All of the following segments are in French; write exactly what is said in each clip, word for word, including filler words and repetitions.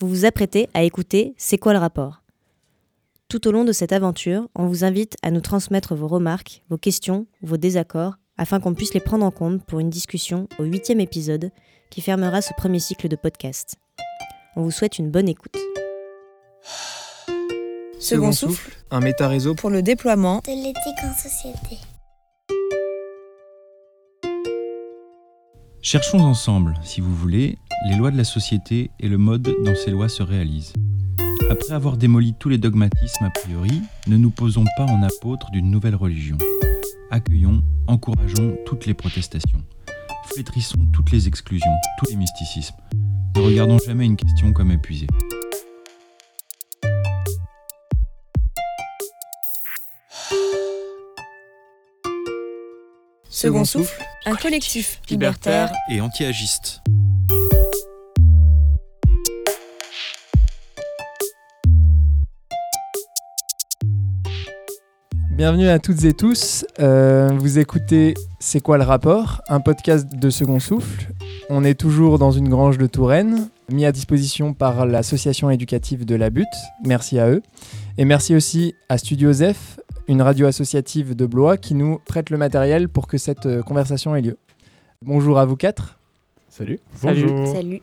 Vous vous apprêtez à écouter C'est quoi le rapport ? Tout au long de cette aventure, on vous invite à nous transmettre vos remarques, vos questions, vos désaccords, afin qu'on puisse les prendre en compte pour une discussion au huitième épisode qui fermera ce premier cycle de podcast. On vous souhaite une bonne écoute. Second souffle, un méta-réseau pour le déploiement de l'éthique en société. Cherchons ensemble, si vous voulez, les lois de la société et le mode dont ces lois se réalisent. Après avoir démoli tous les dogmatismes a priori, ne nous posons pas en apôtres d'une nouvelle religion. Accueillons, encourageons toutes les protestations. Flétrissons toutes les exclusions, tous les mysticismes. Ne regardons jamais une question comme épuisée. Second souffle, un collectif libertaire et anti-agiste. Bienvenue à toutes et tous, euh, vous écoutez C'est quoi le rapport ? Un podcast de Second Souffle. On est toujours dans une grange de Touraine, mis à disposition par l'association éducative de la Butte, merci à eux. Et merci aussi à Studio Zef, une radio associative de Blois qui nous prête le matériel pour que cette euh, conversation ait lieu. Bonjour à vous quatre. Salut. Salut. Bonjour. Salut.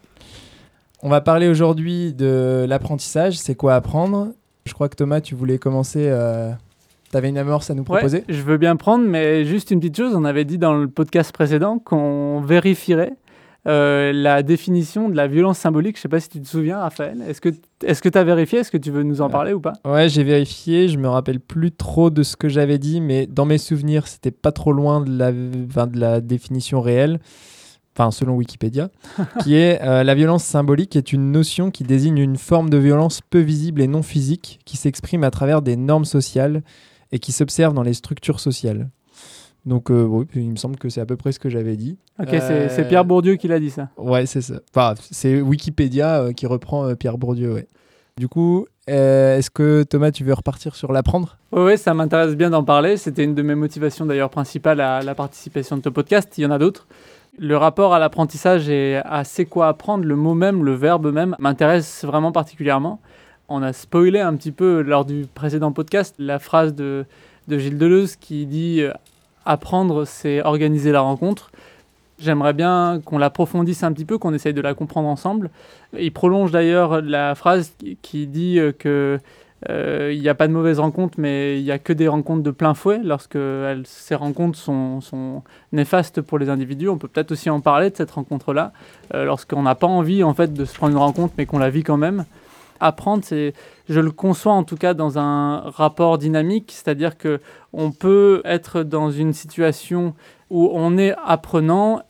On va parler aujourd'hui de l'apprentissage, c'est quoi apprendre ? Je crois que Thomas, tu voulais commencer... Euh... T'avais une amorce à nous proposer ? Ouais, je veux bien prendre, mais juste une petite chose. On avait dit dans le podcast précédent qu'on vérifierait euh, la définition de la violence symbolique. Je ne sais pas si tu te souviens, Raphaël. Est-ce que est-ce que tu as vérifié ? Est-ce que tu veux nous en parler euh, ou pas ? Ouais, j'ai vérifié. Je me rappelle plus trop de ce que j'avais dit, mais dans mes souvenirs, c'était pas trop loin de la, enfin, de la définition réelle. Enfin, selon Wikipédia, qui est euh, la violence symbolique est une notion qui désigne une forme de violence peu visible et non physique qui s'exprime à travers des normes sociales et qui s'observe dans les structures sociales. Donc, euh, oui, il me semble que c'est à peu près ce que j'avais dit. Ok, euh... c'est, c'est Pierre Bourdieu qui l'a dit, ça. Ouais, c'est ça. Enfin, c'est Wikipédia euh, qui reprend euh, Pierre Bourdieu, ouais. Du coup, euh, est-ce que, Thomas, tu veux repartir sur l'apprendre ? Oui, ouais, ça m'intéresse bien d'en parler. C'était une de mes motivations, d'ailleurs, principales à la participation de ce podcast. Il y en a d'autres. Le rapport à l'apprentissage et à c'est quoi apprendre, le mot même, le verbe même, m'intéresse vraiment particulièrement. On a spoilé un petit peu lors du précédent podcast la phrase de, de Gilles Deleuze qui dit euh, « Apprendre, c'est organiser la rencontre ». J'aimerais bien qu'on l'approfondisse un petit peu, qu'on essaye de la comprendre ensemble. Il prolonge d'ailleurs la phrase qui, qui dit euh, que euh, il n'y a pas de mauvaises rencontres, mais il n'y a que des rencontres de plein fouet. Lorsque elles, ces rencontres sont, sont néfastes pour les individus, on peut peut-être aussi en parler de cette rencontre-là, euh, lorsqu'on n'a pas envie en fait, de se prendre une rencontre, mais qu'on la vit quand même. Apprendre, c'est, je le conçois en tout cas dans un rapport dynamique, c'est-à-dire qu'on peut être dans une situation où on est apprenant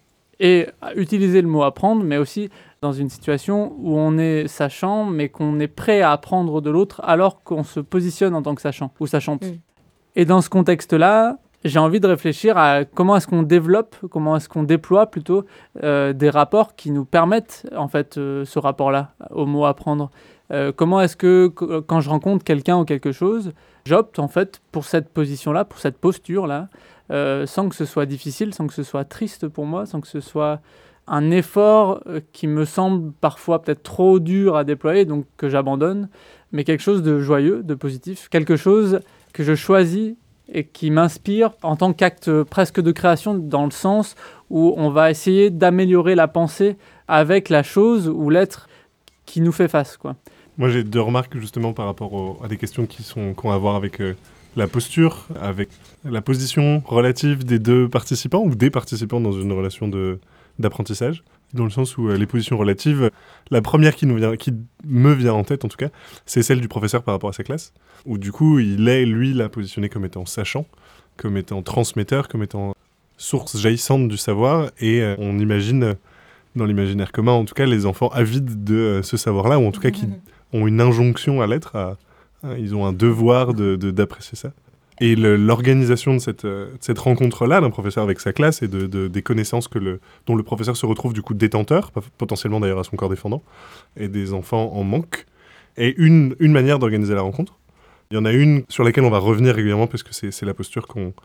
et utiliser le mot apprendre, mais aussi dans une situation où on est sachant, mais qu'on est prêt à apprendre de l'autre alors qu'on se positionne en tant que sachant ou sachante. Mmh. Et dans ce contexte-là, j'ai envie de réfléchir à comment est-ce qu'on développe, comment est-ce qu'on déploie plutôt euh, des rapports qui nous permettent en fait euh, ce rapport-là au mot apprendre. Euh, comment est-ce que qu- quand je rencontre quelqu'un ou quelque chose, j'opte en fait pour cette position-là, pour cette posture-là, euh, sans que ce soit difficile, sans que ce soit triste pour moi, sans que ce soit un effort euh, qui me semble parfois peut-être trop dur à déployer, donc que j'abandonne, mais quelque chose de joyeux, de positif, quelque chose que je choisis et qui m'inspire en tant qu'acte presque de création, dans le sens où on va essayer d'améliorer la pensée avec la chose ou l'être qui nous fait face, quoi. Moi, j'ai deux remarques justement par rapport au, à des questions qui sont qu'on a à voir avec euh, la posture, avec la position relative des deux participants ou des participants dans une relation de, d'apprentissage. Dans le sens où euh, les positions relatives, la première qui, nous vient, qui me vient en tête en tout cas, c'est celle du professeur par rapport à sa classe, où du coup il est lui là positionné comme étant sachant, comme étant transmetteur, comme étant source jaillissante du savoir, et euh, on imagine euh, dans l'imaginaire commun en tout cas les enfants avides de euh, ce savoir-là, ou en tout cas qui ont une injonction à l'être, à, à, ils ont un devoir de, de, d'apprécier ça. Et le, l'organisation de cette, euh, de cette rencontre-là d'un professeur avec sa classe et de, de, des connaissances que le, dont le professeur se retrouve du coup détenteur, potentiellement d'ailleurs à son corps défendant, et des enfants en manque, est une, une manière d'organiser la rencontre. Il y en a une sur laquelle on va revenir régulièrement parce que c'est, c'est la posture qu'on,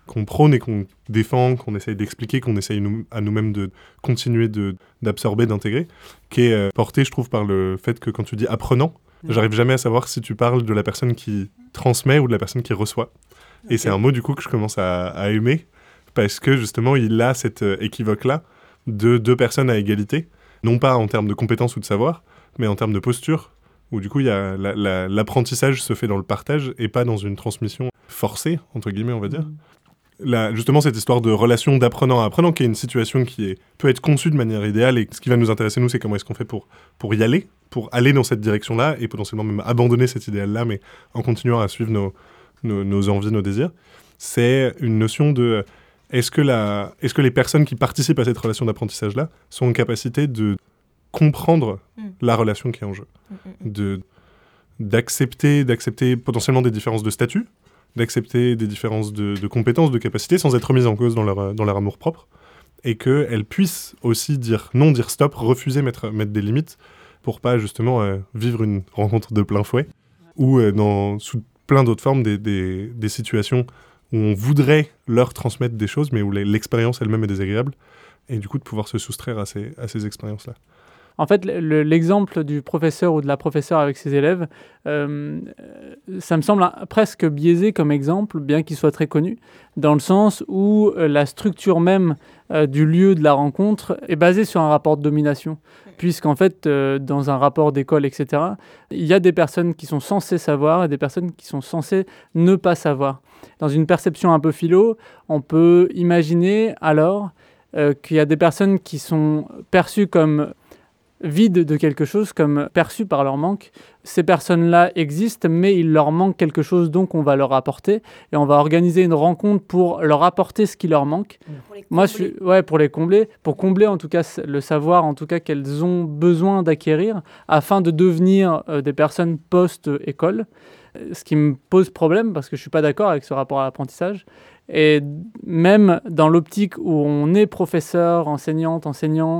qu'on prône et qu'on défend, qu'on essaye d'expliquer, qu'on essaye nous, à nous-mêmes de continuer de, d'absorber, d'intégrer, qui est euh, porté, je trouve, par le fait que quand tu dis apprenant, mmh. j'arrive jamais à savoir si tu parles de la personne qui transmet ou de la personne qui reçoit. Okay. Et c'est un mot, du coup, que je commence à, à aimer, parce que, justement, il a cet euh, équivoque-là de deux personnes à égalité, non pas en termes de compétences ou de savoir, mais en termes de posture, où, du coup, y a la, la, l'apprentissage se fait dans le partage et pas dans une transmission forcée, entre guillemets, on va dire. Mmh. La, justement, cette histoire de relation d'apprenant à apprenant, qui est une situation qui est, peut être conçue de manière idéale, et ce qui va nous intéresser, nous, c'est comment est-ce qu'on fait pour, pour y aller, pour aller dans cette direction-là, et potentiellement même abandonner cet idéal-là, mais en continuant à suivre nos, nos, nos envies, nos désirs. C'est une notion de... Est-ce que, la, est-ce que les personnes qui participent à cette relation d'apprentissage-là sont en capacité de comprendre mmh. la relation qui est en jeu, mmh. de, d'accepter, d'accepter potentiellement des différences de statut, d'accepter des différences de, de compétences, de capacités, sans être remises en cause dans leur, dans leur amour-propre, et qu'elles puissent aussi dire non, dire stop, refuser, mettre, mettre des limites, pour pas justement euh, vivre une rencontre de plein fouet, ou euh, dans, sous plein d'autres formes, des, des, des situations où on voudrait leur transmettre des choses, mais où l'expérience elle-même est désagréable, et du coup de pouvoir se soustraire à ces, à ces expériences-là. En fait, le, l'exemple du professeur ou de la professeure avec ses élèves, euh, ça me semble un, presque biaisé comme exemple, bien qu'il soit très connu, dans le sens où euh, la structure même euh, du lieu de la rencontre est basée sur un rapport de domination. Puisqu'en fait, euh, dans un rapport d'école, et cetera, il y a des personnes qui sont censées savoir et des personnes qui sont censées ne pas savoir. Dans une perception un peu philo, on peut imaginer alors euh, qu'il y a des personnes qui sont perçues comme vides de quelque chose, comme perçues par leur manque. Ces personnes-là existent, mais il leur manque quelque chose, donc on va leur apporter. Et on va organiser une rencontre pour leur apporter ce qui leur manque. Pour les Moi, je suis, ouais, pour les combler, pour combler en tout cas le savoir, en tout cas qu'elles ont besoin d'acquérir, afin de devenir euh, des personnes post-école. Ce qui me pose problème, parce que je ne suis pas d'accord avec ce rapport à l'apprentissage. Et même dans l'optique où on est professeur, enseignante, enseignant,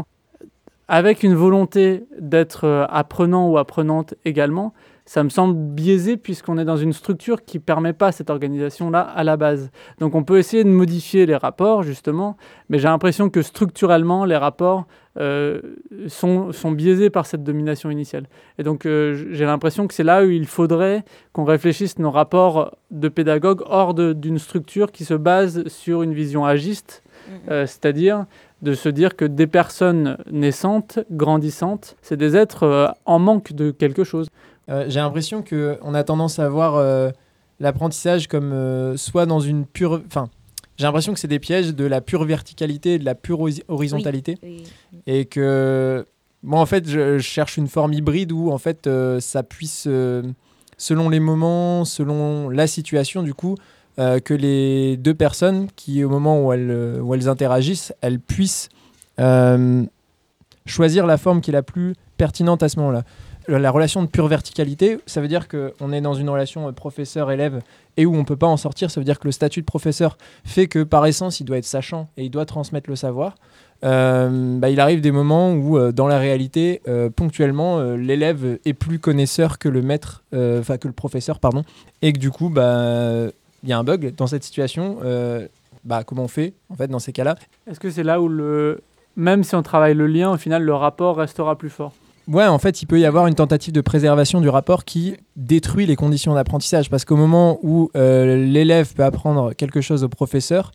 avec une volonté d'être apprenant ou apprenante également, ça me semble biaisé puisqu'on est dans une structure qui ne permet pas cette organisation-là à la base. Donc on peut essayer de modifier les rapports, justement, mais j'ai l'impression que structurellement, les rapports euh, sont, sont biaisés par cette domination initiale. Et donc euh, j'ai l'impression que c'est là où il faudrait qu'on réfléchisse nos rapports de pédagogue hors de, d'une structure qui se base sur une vision agiste, euh, c'est-à-dire de se dire que des personnes naissantes, grandissantes, c'est des êtres euh, en manque de quelque chose. Euh, j'ai l'impression qu'on a tendance à voir euh, l'apprentissage comme euh, soit dans une pure... Enfin, j'ai l'impression que c'est des pièges de la pure verticalité et de la pure horizontalité. Oui, oui. Et que moi, en fait, je, je cherche une forme hybride où, en fait, euh, ça puisse, euh, selon les moments, selon la situation, du coup, euh, que les deux personnes qui, au moment où elles, où elles interagissent, elles puissent euh, choisir la forme qui est la plus pertinente à ce moment-là. La relation de pure verticalité, ça veut dire qu'on est dans une relation professeur-élève et où on ne peut pas en sortir. Ça veut dire que le statut de professeur fait que, par essence, il doit être sachant et il doit transmettre le savoir. Euh, bah, il arrive des moments où, euh, dans la réalité, euh, ponctuellement, euh, l'élève est plus connaisseur que le maître, enfin euh, que le professeur, pardon, et que du coup, bah, il y a un bug dans cette situation. Euh, bah, comment on fait, en fait, dans ces cas-là ? Est-ce que c'est là où, le... même si on travaille le lien, au final, le rapport restera plus fort ? Ouais, en fait, il peut y avoir une tentative de préservation du rapport qui détruit les conditions d'apprentissage. Parce qu'au moment où euh, l'élève peut apprendre quelque chose au professeur,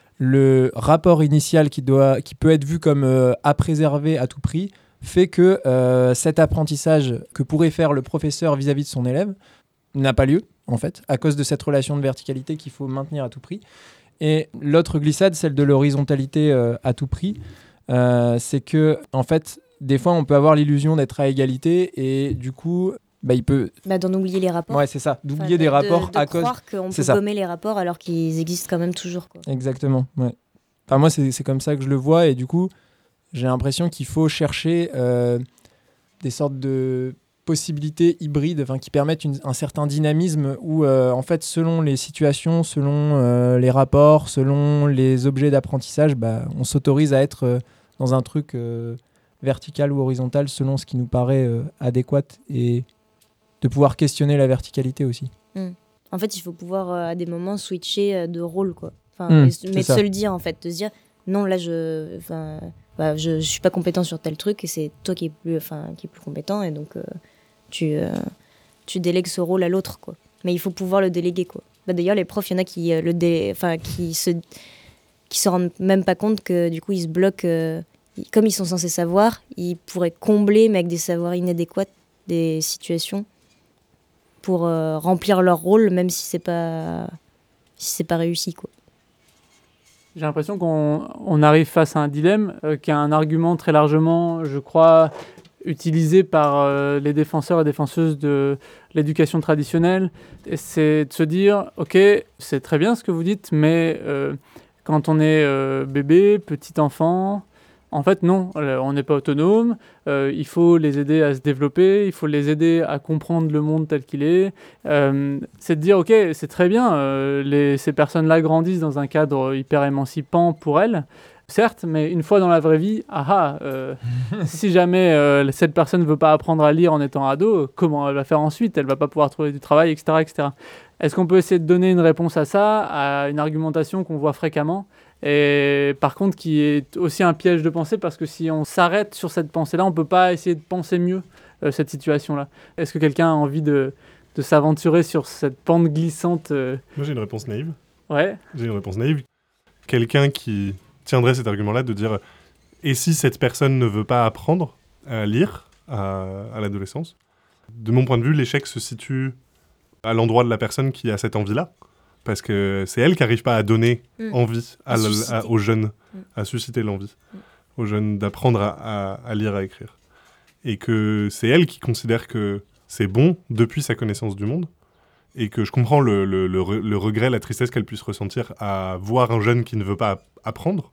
le rapport initial qui, doit, qui peut être vu comme euh, à préserver à tout prix fait que euh, cet apprentissage que pourrait faire le professeur vis-à-vis de son élève n'a pas lieu, en fait, à cause de cette relation de verticalité qu'il faut maintenir à tout prix. Et l'autre glissade, celle de l'horizontalité euh, à tout prix, euh, c'est que, en fait, des fois, on peut avoir l'illusion d'être à égalité et du coup, bah, il peut... Bah, d'en oublier les rapports. Ouais, c'est ça, d'oublier enfin, des de, rapports de, de à cause... De croire qu'on c'est peut ça. gommer les rapports alors qu'ils existent quand même toujours, quoi. Exactement, ouais. Enfin, moi, c'est, c'est comme ça que je le vois et du coup, j'ai l'impression qu'il faut chercher euh, des sortes de possibilités hybrides, enfin, qui permettent une, un certain dynamisme où, euh, en fait, selon les situations, selon euh, les rapports, selon les objets d'apprentissage, bah, on s'autorise à être euh, dans un truc... Euh, verticale ou horizontale selon ce qui nous paraît euh, adéquat et de pouvoir questionner la verticalité aussi. Mmh. En fait, il faut pouvoir euh, à des moments switcher euh, de rôle, quoi. Enfin, Mmh, mais c'est mais de ça. se le dire en fait, de se dire non là je, enfin, bah, je, je suis pas compétent sur tel truc et c'est toi qui es plus, enfin, qui est plus compétent et donc euh, tu, euh, tu délègues ce rôle à l'autre quoi. Mais il faut pouvoir le déléguer quoi. Bah, d'ailleurs les profs, il y en a qui euh, le dé, enfin qui se, qui se rendent même pas compte que du coup ils se bloquent, euh, ils- comme ils sont censés savoir, ils pourraient combler mais avec des savoirs inadéquats des situations pour euh, remplir leur rôle même si c'est pas, si c'est pas réussi quoi. J'ai l'impression qu'on on arrive face à un dilemme euh, qui est un argument très largement, je crois, utilisé par euh, les défenseurs et défenseuses de l'éducation traditionnelle. Et c'est de se dire, ok, c'est très bien ce que vous dites, mais euh, quand on est euh, bébé, petit enfant, en fait non, euh, on n'est pas autonome, euh, il faut les aider à se développer, il faut les aider à comprendre le monde tel qu'il est. Euh, c'est de dire, ok, c'est très bien, euh, les, ces personnes-là grandissent dans un cadre hyper émancipant pour elles, certes, mais une fois dans la vraie vie, ah ah, euh, si jamais euh, cette personne ne veut pas apprendre à lire en étant ado, comment elle va faire ensuite? Elle va pas pouvoir trouver du travail, et cetera, et cetera. Est-ce qu'on peut essayer de donner une réponse à ça, à une argumentation qu'on voit fréquemment, et par contre qui est aussi un piège de pensée, parce que si on s'arrête sur cette pensée-là, on peut pas essayer de penser mieux euh, cette situation-là. Est-ce que quelqu'un a envie de, de s'aventurer sur cette pente glissante euh... Moi, j'ai une réponse naïve. Ouais. J'ai une réponse naïve. Quelqu'un qui tiendrait cet argument-là de dire « Et si cette personne ne veut pas apprendre à lire à, à l'adolescence ?» De mon point de vue, l'échec se situe à l'endroit de la personne qui a cette envie-là. Parce que c'est elle qui n'arrive pas à donner Mmh. envie à À l- susciter. à- aux jeunes, Mmh. à susciter l'envie Mmh. aux jeunes d'apprendre à, à- à lire, à écrire. Et que c'est elle qui considère que c'est bon depuis sa connaissance du monde. Et que je comprends le, le- le re- le regret, la tristesse qu'elle puisse ressentir à voir un jeune qui ne veut pas app- apprendre.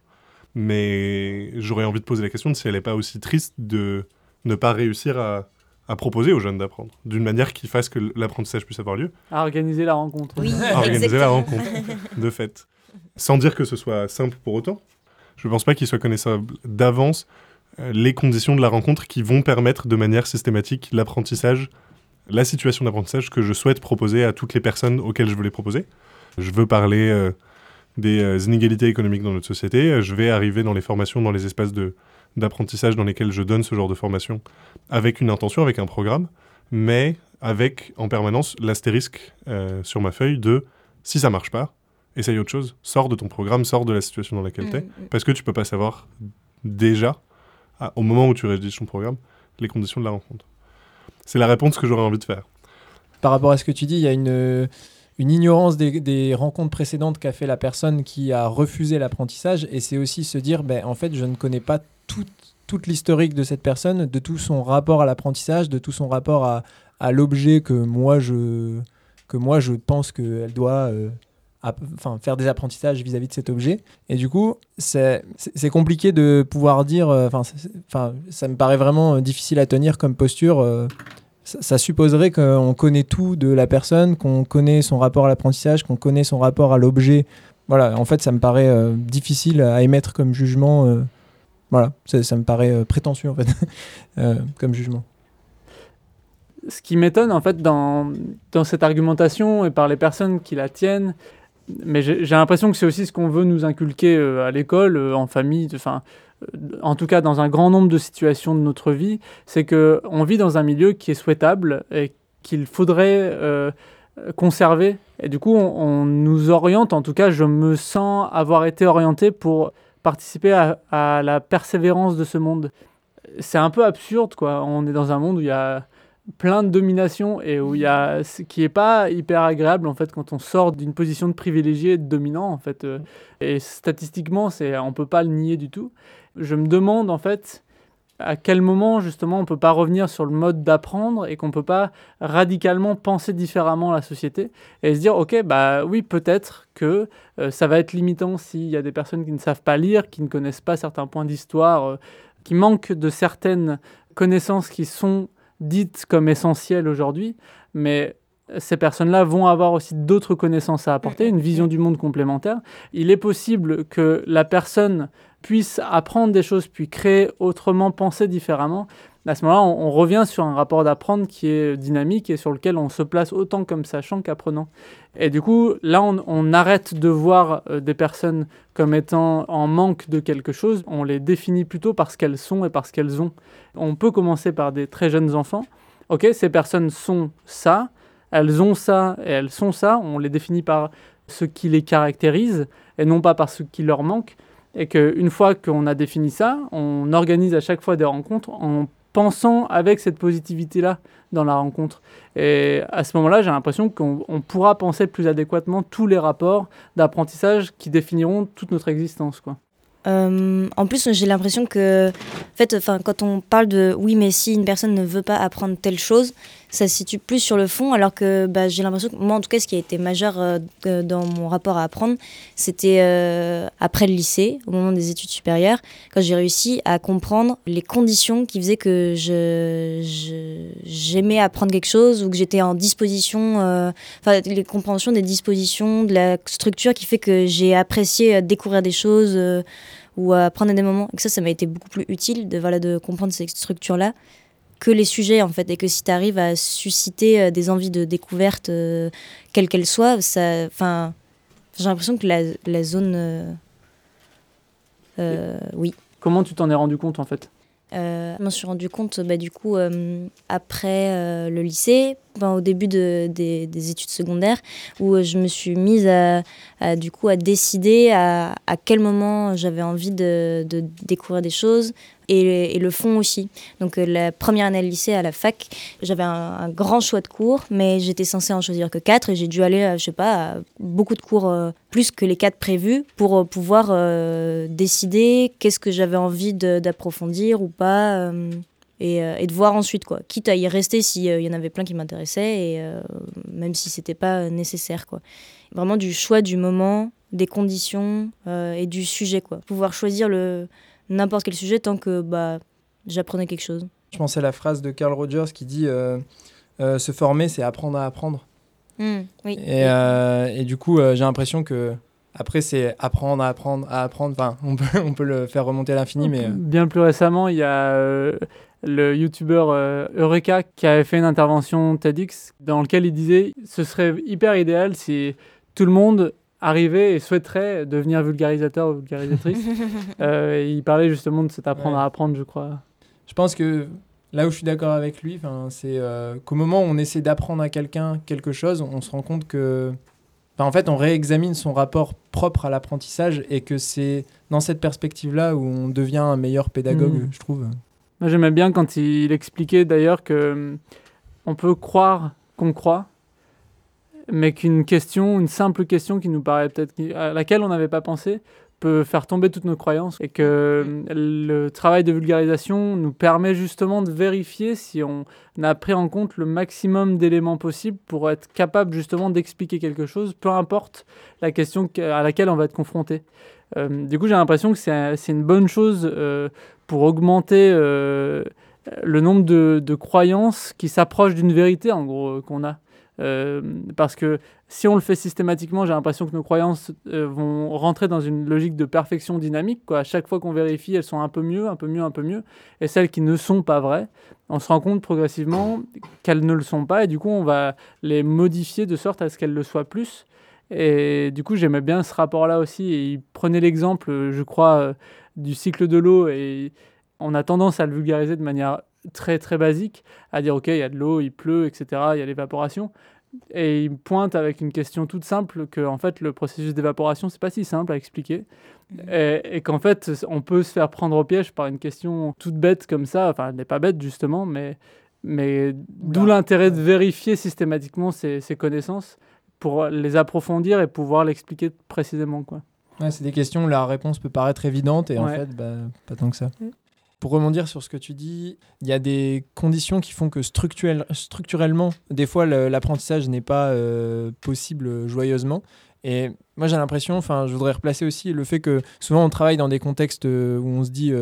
Mais j'aurais envie de poser la question de si elle n'est pas aussi triste de ne pas réussir à, à proposer aux jeunes d'apprendre, d'une manière qui fasse que l'apprentissage puisse avoir lieu. À organiser la rencontre. Oui, À organiser la exactement. rencontre, de fait. Sans dire que ce soit simple pour autant. Je ne pense pas qu'il soit connaissable d'avance euh, les conditions de la rencontre qui vont permettre de manière systématique l'apprentissage, la situation d'apprentissage que je souhaite proposer à toutes les personnes auxquelles je veux les proposer. Je veux parler euh, des euh, inégalités économiques dans notre société. Je vais arriver dans les formations, dans les espaces de, d'apprentissage dans lesquels je donne ce genre de formation avec une intention, avec un programme, mais avec en permanence l'astérisque euh, sur ma feuille de « si ça marche pas, essaye autre chose, sors de ton programme, sors de la situation dans laquelle Mmh, t'es, mmh. parce que tu peux pas savoir déjà, à- au moment où tu rédiges ton programme, les conditions de la rencontre. » C'est la réponse que j'aurais envie de faire. Par rapport à ce que tu dis, il y a une, une ignorance des, des rencontres précédentes qu'a fait la personne qui a refusé l'apprentissage, et c'est aussi se dire, ben, en fait, je ne connais pas tout, toute l'historique de cette personne, de tout son rapport à l'apprentissage, de tout son rapport à, à l'objet que moi, je, que moi, je pense qu'elle doit... euh, à, enfin, faire des apprentissages vis-à-vis de cet objet. Et du coup, c'est, c'est, c'est compliqué de pouvoir dire... Enfin, euh, ça me paraît vraiment euh, difficile à tenir comme posture. Euh, ça, ça supposerait qu'on connaît tout de la personne, qu'on connaît son rapport à l'apprentissage, qu'on connaît son rapport à l'objet. Voilà, en fait, ça me paraît euh, difficile à émettre comme jugement. Euh, voilà, ça, ça me paraît euh, prétentieux, en fait, euh, comme jugement. Ce qui m'étonne, en fait, dans, dans cette argumentation et par les personnes qui la tiennent, mais j'ai, j'ai l'impression que c'est aussi ce qu'on veut nous inculquer euh, à l'école, euh, en famille, enfin, euh, en tout cas dans un grand nombre de situations de notre vie, c'est qu'on vit dans un milieu qui est souhaitable et qu'il faudrait euh, conserver. Et du coup, on, on nous oriente, en tout cas, je me sens avoir été orienté pour participer à, à la persévérance de ce monde. C'est un peu absurde, quoi. On est dans un monde où il y a plein de domination et où il y a ce qui est pas hyper agréable en fait quand on sort d'une position de privilégié et de dominant en fait euh, et statistiquement c'est on peut pas le nier du tout. Je me demande en fait à quel moment justement on peut pas revenir sur le mode d'apprendre et qu'on peut pas radicalement penser différemment la société et se dire ok bah oui peut-être que euh, ça va être limitant s'il y a des personnes qui ne savent pas lire, qui ne connaissent pas certains points d'histoire, euh, qui manquent de certaines connaissances qui sont dites comme essentielles aujourd'hui, mais ces personnes-là vont avoir aussi d'autres connaissances à apporter, une vision du monde complémentaire. Il est possible que la personne puisse apprendre des choses, puis créer autrement, penser différemment, À ce moment-là, on, on revient sur un rapport d'apprendre qui est dynamique et sur lequel on se place autant comme sachant qu'apprenant. Et du coup, là, on, on arrête de voir euh, des personnes comme étant en manque de quelque chose. On les définit plutôt par ce qu'elles sont et par ce qu'elles ont. On peut commencer par des très jeunes enfants. Ok, ces personnes sont ça, elles ont ça et elles sont ça. On les définit par ce qui les caractérise et non pas par ce qui leur manque. Et qu'une fois qu'on a défini ça, on organise à chaque fois des rencontres en pensant avec cette positivité-là dans la rencontre. Et à ce moment-là, j'ai l'impression qu'on on pourra penser plus adéquatement tous les rapports d'apprentissage qui définiront toute notre existence, quoi. Euh, en plus, j'ai l'impression que, en fait, enfin, quand on parle de oui, mais si une personne ne veut pas apprendre telle chose, ça se situe plus sur le fond, alors que bah, j'ai l'impression que moi, en tout cas, ce qui a été majeur euh, dans mon rapport à apprendre, c'était euh, après le lycée, au moment des études supérieures, quand j'ai réussi à comprendre les conditions qui faisaient que je, je, j'aimais apprendre quelque chose ou que j'étais en disposition, enfin, euh, les compréhensions des dispositions, de la structure qui fait que j'ai apprécié euh, découvrir des choses. Euh, ou à prendre des moments. Et que ça, ça m'a été beaucoup plus utile de, voilà, de comprendre ces structures-là que les sujets, en fait. Et que si tu arrives à susciter euh, des envies de découverte, euh, quelles qu'elles soient, ça, j'ai l'impression que la, la zone... Euh, euh, oui. Comment tu t'en es rendu compte, en fait ? Euh, je m'en suis rendu compte bah, du coup euh, après euh, le lycée, ben, au début de, des, des études secondaires, où euh, je me suis mise à, à, du coup, à décider à, à quel moment j'avais envie de, de découvrir des choses et, et le fond aussi. Donc euh, la première année de lycée à la fac, j'avais un, un grand choix de cours, mais j'étais censée en choisir que quatre et j'ai dû aller, euh, je sais pas, à beaucoup de cours euh, plus que les quatre prévus pour euh, pouvoir euh, décider qu'est-ce que j'avais envie de, d'approfondir ou pas. Euh, Et, euh, et de voir ensuite, quoi. Quitte à y rester s'il euh, y en avait plein qui m'intéressaient, et, euh, même si c'était pas nécessaire, quoi. Vraiment du choix du moment, des conditions euh, et du sujet, quoi. Pouvoir choisir le, n'importe quel sujet tant que bah, j'apprenais quelque chose. Je pensais à la phrase de Carl Rogers qui dit euh, euh, « Se former, c'est apprendre à apprendre mmh, ». Oui. Et, euh, et du coup, euh, j'ai l'impression que après, c'est apprendre à apprendre à apprendre. Enfin, on peut, on peut le faire remonter à l'infini, mais... Euh... Bien plus récemment, il y a... Euh... le youtubeur euh, Eureka qui avait fait une intervention TEDx dans laquelle il disait ce serait hyper idéal si tout le monde arrivait et souhaiterait devenir vulgarisateur ou vulgarisatrice. euh, et il parlait justement de cet apprendre ouais. à apprendre, je crois. Je pense que là où je suis d'accord avec lui, c'est euh, qu'au moment où on essaie d'apprendre à quelqu'un quelque chose, on se rend compte que en fait, on réexamine son rapport propre à l'apprentissage et que c'est dans cette perspective-là où on devient un meilleur pédagogue, mmh. je trouve. Moi, j'aimais bien quand il expliquait d'ailleurs que on peut croire qu'on croit, mais qu'une question, une simple question qui nous paraît peut-être à laquelle on n'avait pas pensé, peut faire tomber toutes nos croyances, et que le travail de vulgarisation nous permet justement de vérifier si on a pris en compte le maximum d'éléments possibles pour être capable justement d'expliquer quelque chose, peu importe la question à laquelle on va être confronté. Euh, du coup, j'ai l'impression que c'est, c'est une bonne chose euh, pour augmenter euh, le nombre de, de croyances qui s'approchent d'une vérité, en gros, euh, qu'on a. Euh, parce que si on le fait systématiquement, j'ai l'impression que nos croyances euh, vont rentrer dans une logique de perfection dynamique, quoi. À chaque fois qu'on vérifie, elles sont un peu mieux, un peu mieux, un peu mieux. Et celles qui ne sont pas vraies, on se rend compte progressivement qu'elles ne le sont pas. Et du coup, on va les modifier de sorte à ce qu'elles le soient plus. Et du coup, j'aimais bien ce rapport-là aussi. Et il prenait l'exemple, je crois, euh, du cycle de l'eau. Et on a tendance à le vulgariser de manière très, très basique, à dire, OK, il y a de l'eau, il pleut, et cetera, il y a l'évaporation. Et il pointe avec une question toute simple que, en fait, le processus d'évaporation, c'est pas si simple à expliquer. Mmh. Et, et qu'en fait, on peut se faire prendre au piège par une question toute bête comme ça. Enfin, elle n'est pas bête, justement, mais, mais d'où l'intérêt de vérifier systématiquement ces, ces connaissances pour les approfondir et pouvoir l'expliquer précisément, quoi. Ouais, c'est des questions où la réponse peut paraître évidente et ouais. en fait, bah, pas tant que ça. Mm. Pour rebondir sur ce que tu dis, il y a des conditions qui font que structurel, structurellement, des fois, le, l'apprentissage n'est pas euh, possible joyeusement. Et moi, j'ai l'impression, enfin, je voudrais replacer aussi le fait que souvent, on travaille dans des contextes où on se dit... Euh,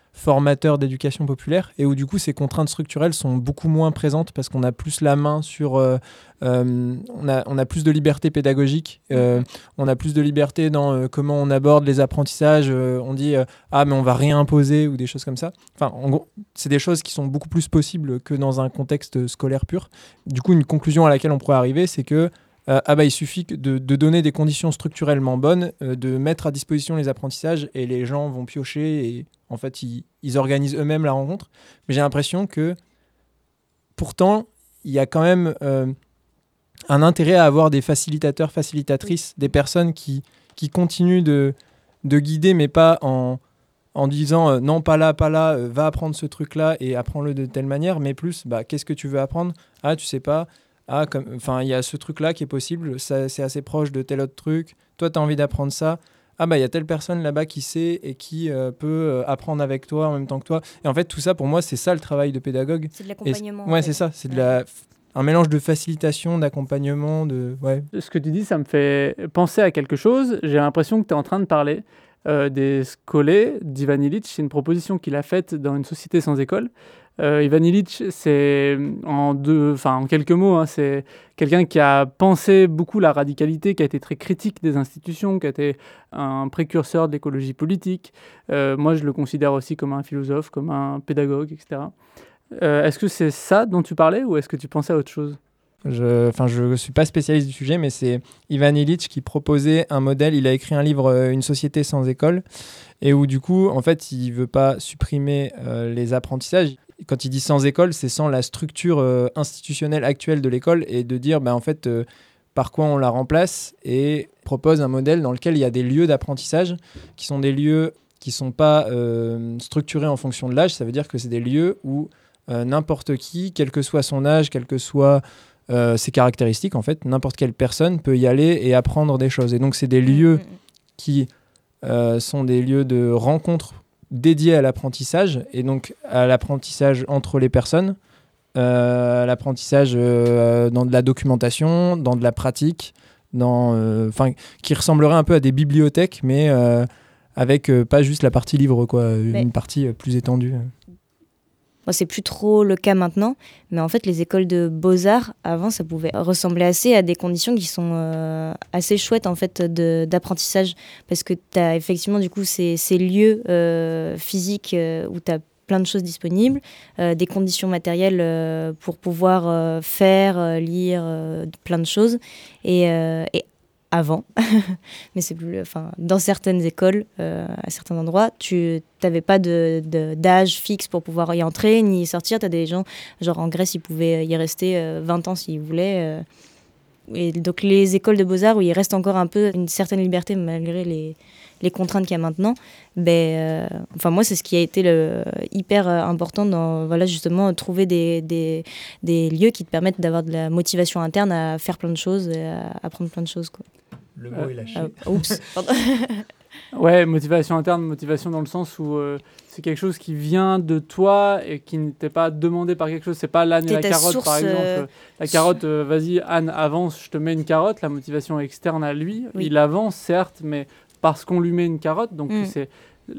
formateur d'éducation populaire et où du coup ces contraintes structurelles sont beaucoup moins présentes parce qu'on a plus la main sur euh, euh, on a on a plus de liberté pédagogique, euh, on a plus de liberté dans euh, comment on aborde les apprentissages, euh, on dit euh, ah mais on va rien imposer ou des choses comme ça. Enfin en gros c'est des choses qui sont beaucoup plus possibles que dans un contexte scolaire pur. Du coup une conclusion à laquelle on pourrait arriver c'est que Euh, ah bah, il suffit de, de donner des conditions structurellement bonnes, euh, de mettre à disposition les apprentissages et les gens vont piocher et en fait ils, ils organisent eux-mêmes la rencontre. Mais j'ai l'impression que pourtant il y a quand même euh, un intérêt à avoir des facilitateurs, facilitatrices, des personnes qui, qui continuent de, de guider mais pas en, en disant euh, non pas là, pas là, euh, va apprendre ce truc-là et apprends-le de telle manière, mais plus bah, qu'est-ce que tu veux apprendre ? Ah tu sais pas. Ah, comme, enfin, il y a ce truc-là qui est possible, ça, c'est assez proche de tel autre truc. Toi, tu as envie d'apprendre ça. Ah, bah, il y a telle personne là-bas qui sait et qui euh, peut euh, apprendre avec toi en même temps que toi. Et en fait, tout ça, pour moi, c'est ça le travail de pédagogue. C'est de l'accompagnement. Et, ouais, c'est ça. C'est de la, un mélange de facilitation, d'accompagnement. De, ouais. Ce que tu dis, ça me fait penser à quelque chose. J'ai l'impression que tu es en train de parler euh, des scolés d'Ivan Illich. C'est une proposition qu'il a faite dans Une société sans école. Euh, Ivan Illich, c'est en, deux, en quelques mots, hein, c'est quelqu'un qui a pensé beaucoup la radicalité, qui a été très critique des institutions, qui a été un précurseur de l'écologie politique. Euh, moi, je le considère aussi comme un philosophe, comme un pédagogue, et cetera. Euh, est-ce que c'est ça dont tu parlais ou est-ce que tu pensais à autre chose ? Je, enfin, je suis pas spécialiste du sujet, mais c'est Ivan Illich qui proposait un modèle. Il a écrit un livre, euh, Une société sans école, et où du coup, en fait, il veut pas supprimer euh, les apprentissages. Quand il dit sans école, c'est sans la structure euh, institutionnelle actuelle de l'école et de dire, bah, en fait, euh, par quoi on la remplace et propose un modèle dans lequel il y a des lieux d'apprentissage qui sont des lieux qui sont pas euh, structurés en fonction de l'âge. Ça veut dire que c'est des lieux où euh, n'importe qui, quel que soit son âge, quelles que soient euh, ses caractéristiques, en fait, n'importe quelle personne peut y aller et apprendre des choses. Et donc, c'est des lieux qui euh, sont des lieux de rencontre dédiés à l'apprentissage et donc à l'apprentissage entre les personnes, euh, à l'apprentissage euh, dans de la documentation, dans de la pratique, dans, euh, qui ressemblerait un peu à des bibliothèques, mais euh, avec euh, pas juste la partie livre, quoi, mais une partie euh, plus étendue. Bon, c'est plus trop le cas maintenant, mais en fait, les écoles de beaux-arts, avant, ça pouvait ressembler assez à des conditions qui sont euh, assez chouettes, en fait, de, d'apprentissage, parce que tu as effectivement, du coup, ces, ces lieux euh, physiques euh, où tu as plein de choses disponibles, euh, des conditions matérielles euh, pour pouvoir euh, faire, euh, lire, euh, plein de choses, et, euh, et avant, mais c'est plus, enfin, dans certaines écoles, euh, à certains endroits, tu n'avais pas de, de, d'âge fixe pour pouvoir y entrer ni y sortir. Tu as des gens, genre en Grèce, ils pouvaient y rester euh, vingt ans s'ils voulaient. Euh, et donc les écoles de beaux-arts où il reste encore un peu une certaine liberté malgré les, les contraintes qu'il y a maintenant, ben, euh, enfin moi c'est ce qui a été le, hyper important dans, voilà, justement, trouver des, des, des lieux qui te permettent d'avoir de la motivation interne à faire plein de choses, et à apprendre plein de choses, quoi. Le mot est lâché. Euh, oups, pardon. Ouais, motivation interne, motivation dans le sens où euh, c'est quelque chose qui vient de toi et qui n'était pas demandé par quelque chose. C'est pas l'âne et la carotte, source, par exemple. Euh... La carotte, euh, vas-y, Anne, avance, je te mets une carotte. La motivation est externe à lui. Oui. Il avance, certes, mais parce qu'on lui met une carotte. Donc, mm. c'est,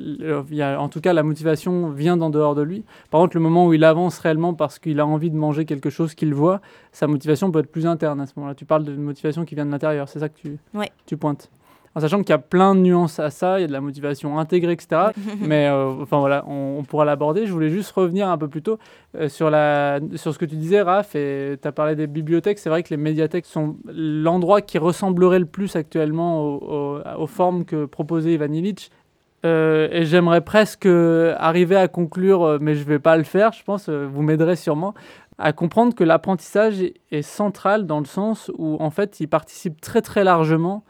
il y a, en tout cas, la motivation vient d'en dehors de lui. Par contre, le moment où il avance réellement parce qu'il a envie de manger quelque chose qu'il voit, sa motivation peut être plus interne à ce moment-là. Tu parles d'une motivation qui vient de l'intérieur. C'est ça que tu, ouais. tu pointes. En sachant qu'il y a plein de nuances à ça, il y a de la motivation intégrée, et cetera. Mais euh, enfin voilà, on, on pourra l'aborder. Je voulais juste revenir un peu plus tôt euh, sur, la, sur ce que tu disais, Raph, et tu as parlé des bibliothèques. C'est vrai que les médiathèques sont l'endroit qui ressemblerait le plus actuellement aux, aux, aux formes que proposait Ivan Illich. Euh, et j'aimerais presque arriver à conclure, mais je ne vais pas le faire, je pense, vous m'aiderez sûrement, à comprendre que l'apprentissage est central dans le sens où en fait, il participe très très largement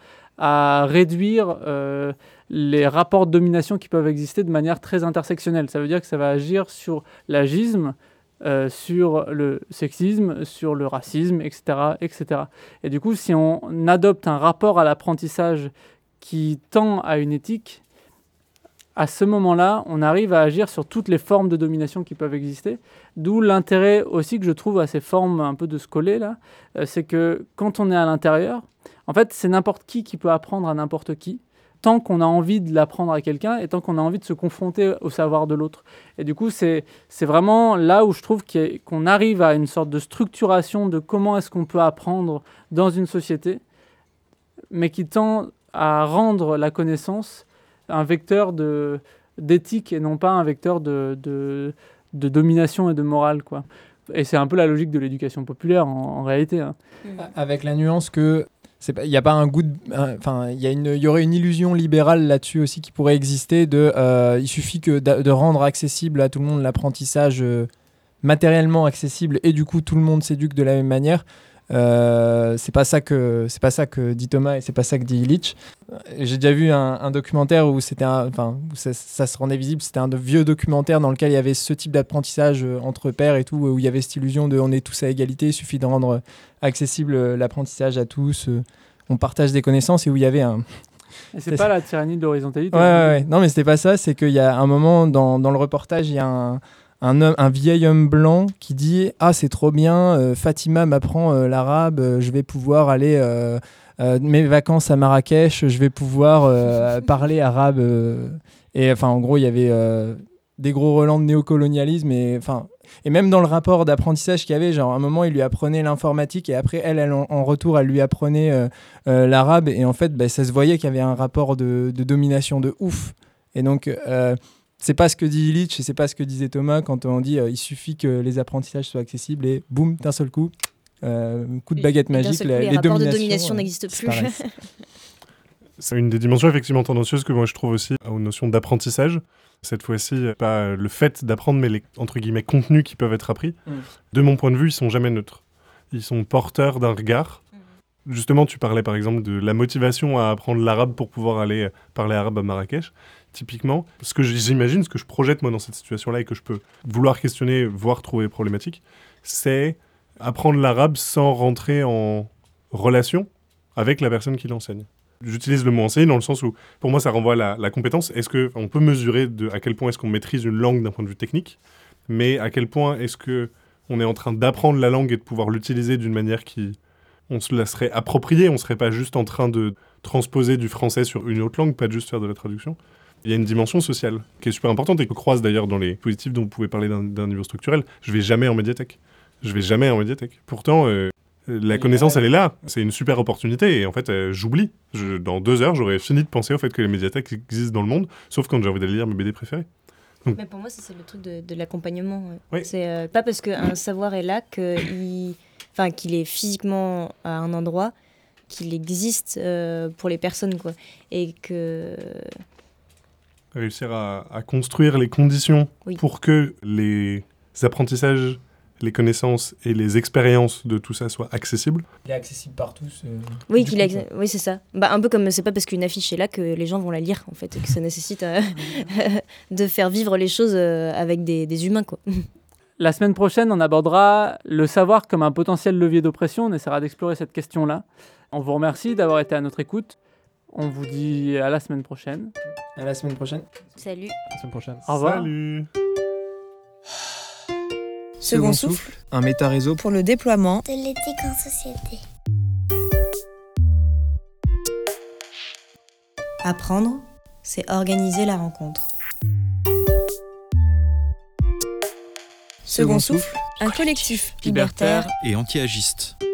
à réduire euh, les rapports de domination qui peuvent exister de manière très intersectionnelle. Ça veut dire que ça va agir sur l'agisme, euh, sur le sexisme, sur le racisme, et cetera, et cetera. Et du coup, si on adopte un rapport à l'apprentissage qui tend à une éthique, à ce moment-là, on arrive à agir sur toutes les formes de domination qui peuvent exister. D'où l'intérêt aussi que je trouve à ces formes un peu de scolés, là, euh, c'est que quand on est à l'intérieur, en fait, c'est n'importe qui qui peut apprendre à n'importe qui. tant qu'on a envie de l'apprendre à quelqu'un et tant qu'on a envie de se confronter au savoir de l'autre. Et du coup, c'est, c'est vraiment là où je trouve qu'il y a, qu'on arrive à une sorte de structuration de comment est-ce qu'on peut apprendre dans une société, mais qui tend à rendre la connaissance un vecteur de, d'éthique et non pas un vecteur de, de, de domination et de morale, quoi. Et c'est un peu la logique de l'éducation populaire en, en réalité. Hein. Avec la nuance que il n'y a pas un goût, enfin il y, y aurait une illusion libérale là-dessus aussi qui pourrait exister. De, euh, il suffit que de, de rendre accessible à tout le monde l'apprentissage euh, matériellement accessible et du coup tout le monde s'éduque de la même manière. Euh, c'est pas ça que c'est pas ça que dit Thomas et c'est pas ça que dit Illich. J'ai déjà vu un, un documentaire où c'était enfin ça, ça se rendait visible, c'était un de vieux documentaire dans lequel il y avait ce type d'apprentissage euh, entre pairs et tout, où il y avait cette illusion de on est tous à égalité, il suffit de rendre accessible euh, l'apprentissage à tous, euh, on partage des connaissances, et où il y avait un et c'est, c'est pas la tyrannie de l'horizontalité. Ouais, ouais, ouais. Non mais c'était pas ça, c'est qu'il y a un moment dans, dans le reportage, il y a un Un, homme, un vieil homme blanc qui dit « Ah, c'est trop bien, euh, Fatima m'apprend euh, l'arabe, euh, je vais pouvoir aller euh, euh, mes vacances à Marrakech, je vais pouvoir euh, parler arabe. Euh. » Et enfin, en gros, il y avait euh, des gros relents de néocolonialisme. Et, et même dans le rapport d'apprentissage qu'il y avait, genre à un moment, il lui apprenait l'informatique et après, elle, elle en, en retour, elle lui apprenait euh, euh, l'arabe. Et en fait, bah, ça se voyait qu'il y avait un rapport de, de domination de ouf. Et donc... Euh, c'est pas ce que dit Illich et c'est pas ce que disait Thomas quand on dit euh, il suffit que les apprentissages soient accessibles et boum, d'un seul coup, euh, coup de baguette et, magique, et la, coup, les, les rapports dominations, de domination euh, n'existent plus. C'est une des dimensions effectivement tendancieuses que moi je trouve aussi aux notions d'apprentissage. Cette fois-ci, pas le fait d'apprendre, mais les entre guillemets contenus qui peuvent être appris. Mm. De mon point de vue, ils sont jamais neutres. Ils sont porteurs d'un regard. Mm. Justement, tu parlais par exemple de la motivation à apprendre l'arabe pour pouvoir aller parler arabe à Marrakech. Typiquement, ce que j'imagine, ce que je projette moi dans cette situation-là et que je peux vouloir questionner, voire trouver problématique, c'est apprendre l'arabe sans rentrer en relation avec la personne qui l'enseigne. J'utilise le mot enseigner dans le sens où, pour moi, ça renvoie à la, la compétence. Est-ce qu'on peut mesurer de, à quel point est-ce qu'on maîtrise une langue d'un point de vue technique, mais à quel point est-ce qu'on est en train d'apprendre la langue et de pouvoir l'utiliser d'une manière qui... on se la serait appropriée, on ne serait pas juste en train de transposer du français sur une autre langue, pas juste faire de la traduction. Il y a une dimension sociale qui est super importante et que croise d'ailleurs dans les dispositifs dont vous pouvez parler d'un, d'un niveau structurel. Je vais jamais en médiathèque. Je vais jamais en médiathèque. Pourtant, euh, la connaissance, elle est là. C'est une super opportunité et en fait, euh, j'oublie. Je, dans deux heures, j'aurais fini de penser au fait que les médiathèques existent dans le monde, sauf quand j'ai envie d'aller lire mes B D préférés. Donc... Mais pour moi, ça, c'est le truc de, de l'accompagnement. Ouais. Oui. C'est euh, pas parce qu'un savoir est là qu'il, enfin, qu'il est physiquement à un endroit qu'il existe euh, pour les personnes, quoi. Et que... réussir à, à construire les conditions oui. pour que les apprentissages, les connaissances et les expériences de tout ça soient accessibles. Il est accessible par tous. Euh, oui, qu'il est, oui, c'est ça. Bah, un peu comme c'est pas parce qu'une affiche est là que les gens vont la lire, en fait, et que ça nécessite euh, de faire vivre les choses euh, avec des, des humains, quoi. La semaine prochaine, on abordera le savoir comme un potentiel levier d'oppression. On essaiera d'explorer cette question-là. On vous remercie d'avoir été à notre écoute. On vous dit à la semaine prochaine. À la semaine prochaine. Salut. À la semaine prochaine. Au revoir. Salut. Second souffle, un méta-réseau pour le déploiement de l'éthique en société. Apprendre, c'est organiser la rencontre. Second souffle, un collectif libertaire et anti-agiste.